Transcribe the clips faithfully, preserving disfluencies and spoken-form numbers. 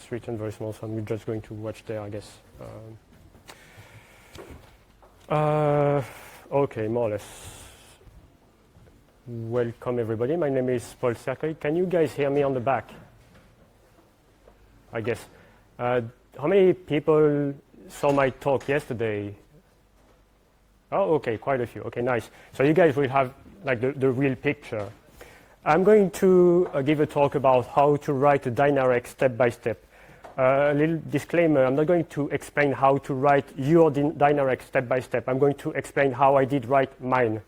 it's written very small, so I'm just going to watch there, I guess. Um, uh, okay, more or less. Welcome, everybody. My name is Paul Cercueil. Can you guys hear me on the back? I guess. Uh, how many people saw my talk yesterday? Oh, okay, quite a few. Okay, nice. So you guys will have like the, the real picture. I'm going to uh, give a talk about how to write a Dynarex step by step. Uh, a little disclaimer, I'm not going to explain how to write your Dynarex step by step. I'm going to explain how I did write mine.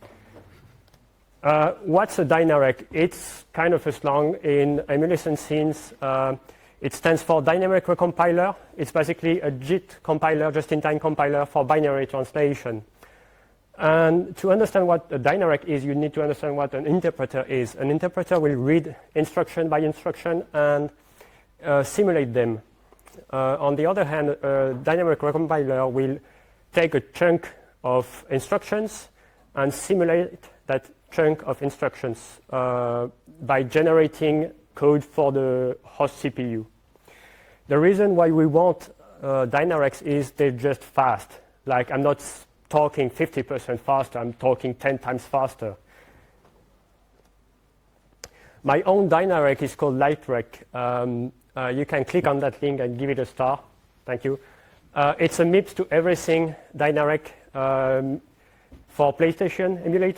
Uh, what's a Dynarex? It's kind of a slang in emulation scenes. Uh, it stands for Dynamic Recompiler. It's basically a JIT compiler, just-in-time compiler for binary translation. And to understand what a Dynarex is, you need to understand what an interpreter is. An interpreter will read instruction by instruction and uh, simulate them. Uh, on the other hand, a Dynamic Recompiler will take a chunk of instructions and simulate that chunk of instructions uh, by generating code for the host C P U. The reason why we want uh, Dynarex is they're just fast. Like, I'm not talking fifty percent faster, I'm talking ten times faster. My own Dynarex is called Lightrec. Um, uh, you can click on that link and give it a star. Thank you. Uh, it's a M I P S to everything Dynarex um, for PlayStation emulator.